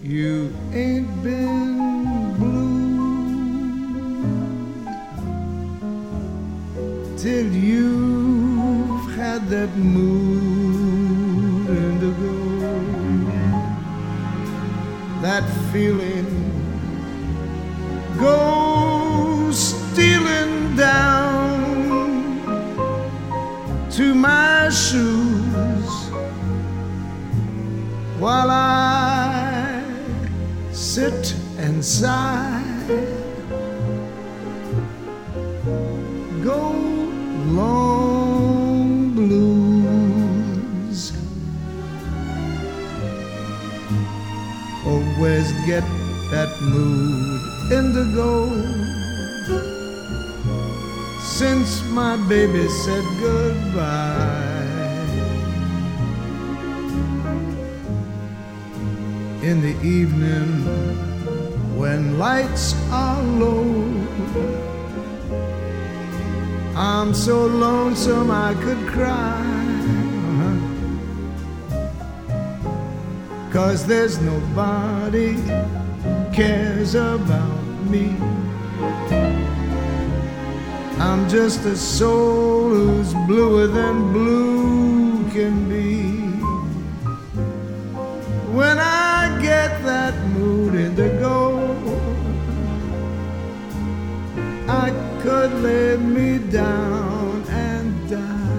You ain't been blue till you've had that mood indigo, that feeling goes stealing down to my shoes while I sit and sigh. Go long blues, always get that mood indigo since my baby said goodbye. In the evening when lights are low, I'm so lonesome I could cry, 'cause there's nobody cares about me. I'm just a soul who's bluer than blue can be. When I get that mood indigo, I could lay me down and die.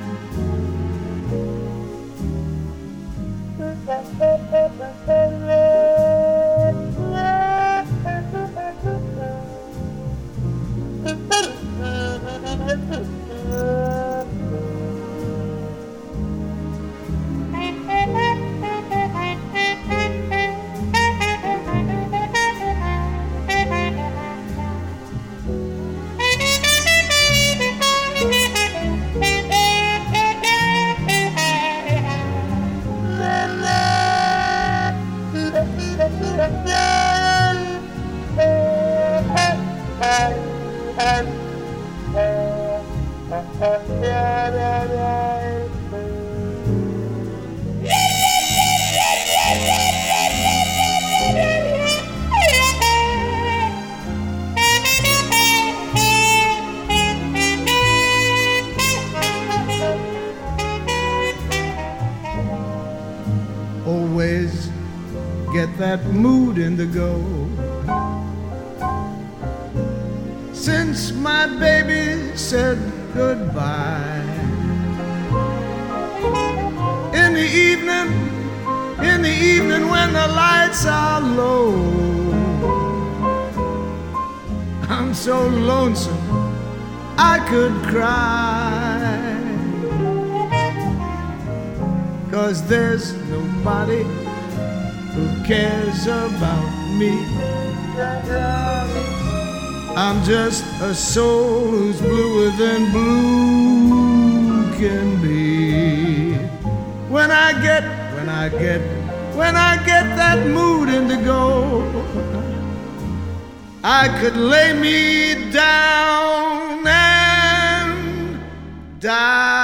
Always get that mood indigo since my baby said goodbye. In the evening when the lights are low, I'm so lonesome I could cry, 'cause there's nobody who cares about me. I'm just a soul who's bluer than blue can be. When I get that mood indigo, I could lay me down and die.